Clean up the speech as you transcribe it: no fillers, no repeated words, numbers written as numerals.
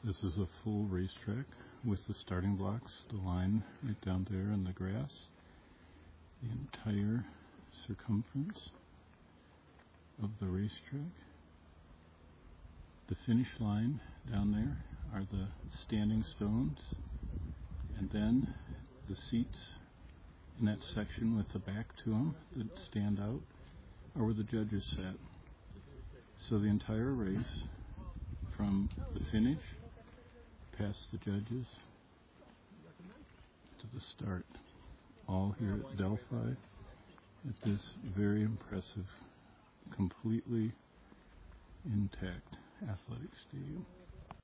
This is a full racetrack with the starting blocks, the line right down there in the grass, the entire circumference of the racetrack. The finish line down there are the standing stones, and then the seats in that section with the back to them that stand out are where the judges sat. So the entire race, from the finish past the judges to the start, all here at Delphi at this very impressive, completely intact athletic stadium.